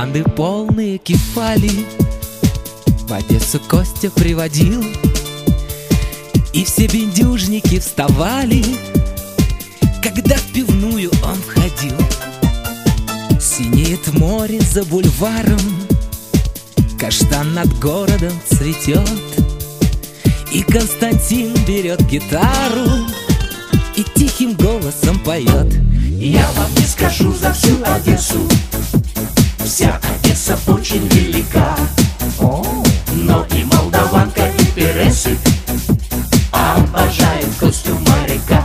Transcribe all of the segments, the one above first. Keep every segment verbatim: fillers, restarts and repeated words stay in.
команды полные кефали в Одессу Костя приводил, и все бендюжники вставали, когда в пивную он входил. Синеет море за бульваром, каштан над городом цветет, и Константин берет гитару и тихим голосом поет. Я вам не скажу за всю Одессу, вся Одесса очень велика. Но и молдаванка, и пересык обожает Костю моряка.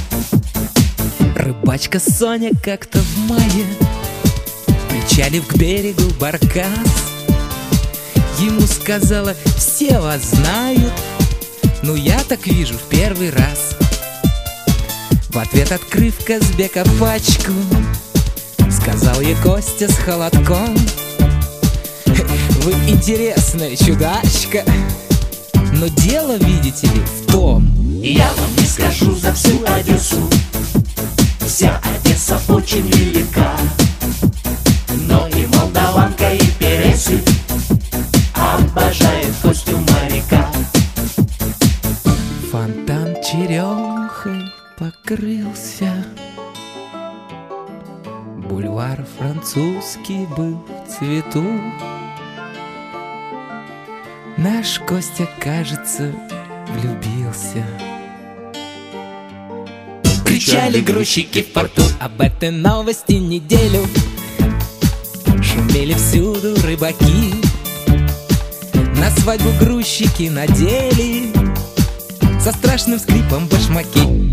Рыбачка Соня как-то в мае, причалив к берегу баркас, ему сказала: все вас знают, но я так вижу в первый раз. В ответ, открыв Казбека пачку, сказал ей Костя с холодком: вы интересная чудачка, но дело, видите ли, в том. Я вам не скажу за всю Одессу, вся Одесса очень велика. Но и молдаванка, и пересык обожает Костю моряка. Фонтан черемухой покрылся, бульвар французский был в цвету. Наш Костя, кажется, влюбился. Кричали грузчики в порту об этой новости неделю, шумели всюду рыбаки, на свадьбу грузчики надели со страшным скрипом башмаки.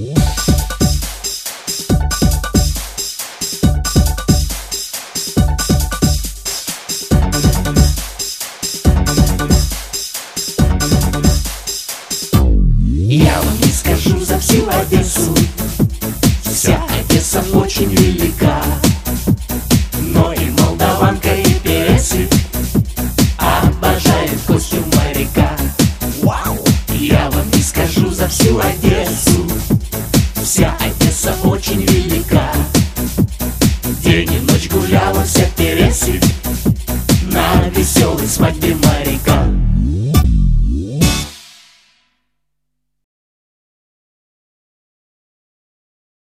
Я вам не скажу за всю Одессу, вся Одесса очень велика. Но и молдаванка, и пересык обожает Костю моряка. Я вам не скажу за всю Одессу, вся Одесса очень велика. День и ночь гуляла вся пересык на веселой свадьбе моряка.